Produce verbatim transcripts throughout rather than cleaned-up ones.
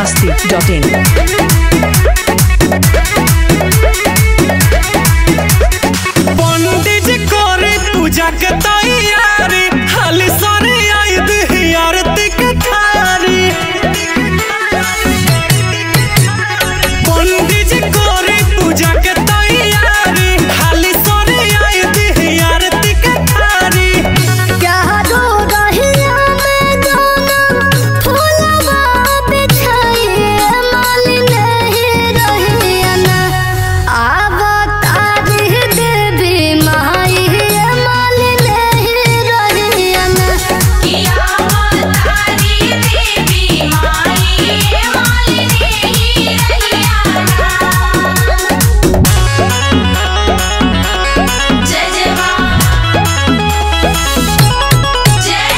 masti dot in. पंडित जी करे पूजा के तैयारी खाली सारे आई दी आरती के थारी। पंडित जी करे पूजा के तैयारी खाली सारे आई दी आरती के थारी। क्या दो रहिया में दोनों फूलवा बिछाइए माली नहीं रहिया ना आवतारी देवी माई माली नहीं रहिया ना कि आवतारी देवी माई माली नहीं रहिया ना। जय जय माँ जय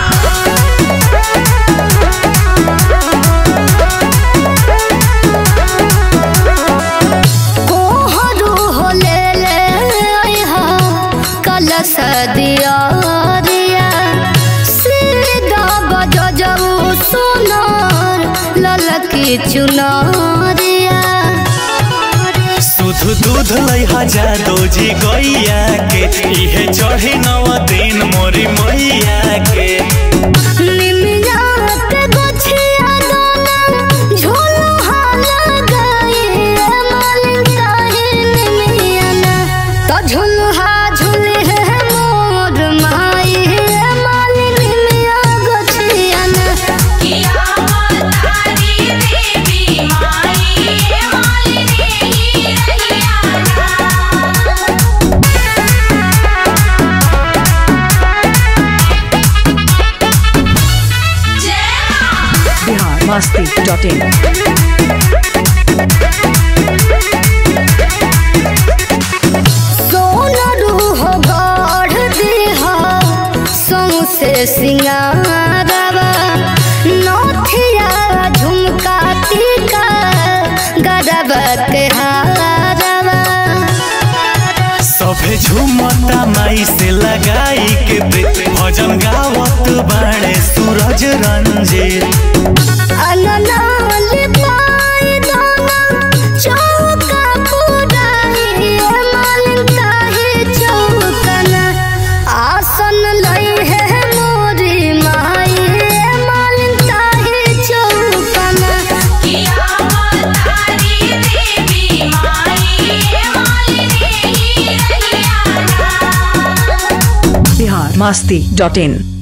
कोहरू हो ले ले आइहा कलश दिया रिया सीधा बजो जाऊ सोनार ललकी चुनरिया सुध दूध लइहा जादो जी गैया के इहे चढ़ी नव दिन मोरी मैया के। निमिया के गोछिया दोना झोलहा लगाइए मालिन ताही निमिया ना तो झोलहा झूले है मोर माई मालिन निमिया गोछिया ना कि आवतारी देवी माई माली नहीं रहिया ना। जय माँ Bihar masti dot in. सोनरू हो गढ़ देहा सौसे सिंगारवा नथिया झुमका टीका गरबा के हारवा सभे झुमता माई से लगाई के प्रीत भजन गावत बाणे सूरज रंजीत। अननाल पाई दाना चौका पुराई मालिन ताही चौकना आसन लई है मोरी माई मालिन ताही चौकना कि आवतारी देवी माई माली नहीं रहिया ना। Bihar masti dot in.